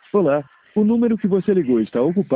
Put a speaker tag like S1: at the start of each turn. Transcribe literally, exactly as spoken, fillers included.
S1: Olá, o número que você ligou está ocupado.